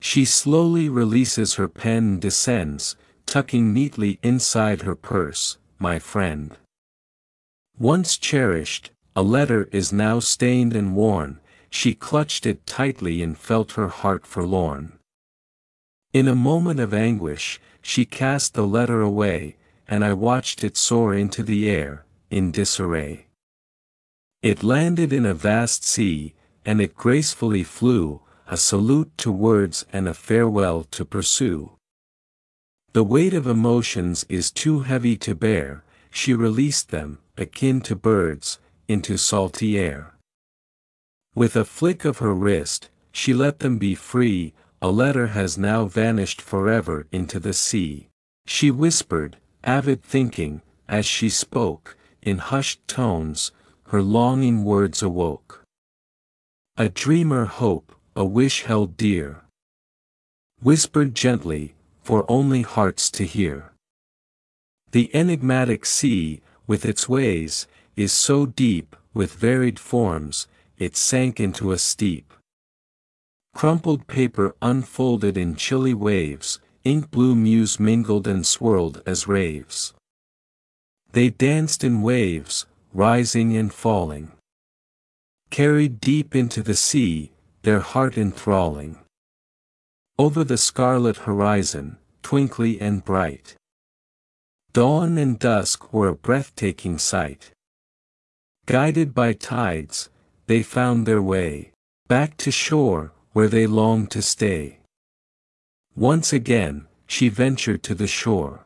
She slowly releases her pen and descends, tucking neatly inside her purse, my friend. Once cherished, a letter is now stained and worn, she clutched it tightly and felt her heart forlorn. In a moment of anguish, she cast the letter away, and I watched it soar into the air, in disarray. It landed in a vast sea, and it gracefully flew, a salute to words and a farewell to pursue. The weight of emotions is too heavy to bear, she released them, akin to birds, into salty air. With a flick of her wrist, she let them be free, a letter has now vanished forever into the sea. She whispered, avid thinking, as she spoke, in hushed tones, her longing words awoke. A dreamer hope, a wish held dear, whispered gently, for only hearts to hear. The enigmatic sea, with its ways, is so deep, with varied forms, it sank into a steep. Crumpled paper unfolded in chilly waves, ink blue muse mingled and swirled as raves. They danced in waves, rising and falling. Carried deep into the sea, their heart enthralling. Over the scarlet horizon, twinkly and bright. Dawn and dusk were a breathtaking sight. Guided by tides, they found their way back to shore, where they longed to stay. Once again, she ventured to the shore.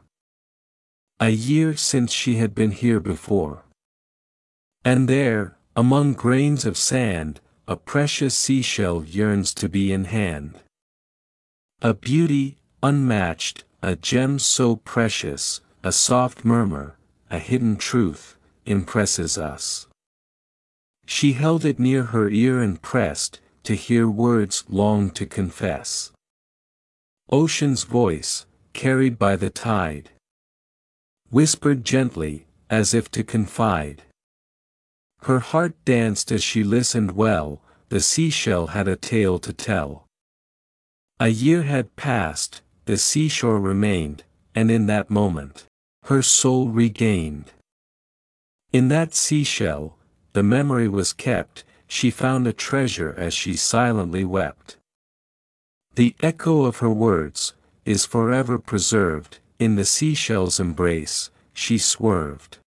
A year since she had been here before. And there, among grains of sand, a precious seashell yearns to be in hand. A beauty, unmatched, a gem so precious, a soft murmur, a hidden truth, impresses us. She held it near her ear and pressed, to hear words longed to confess. Ocean's voice, carried by the tide, whispered gently, as if to confide. Her heart danced as she listened well, the seashell had a tale to tell. A year had passed, the seashore remained, and in that moment, her soul regained. In that seashell, the memory was kept, she found a treasure as she silently wept. The echo of her words, is forever preserved, in the seashell's embrace, she swerved.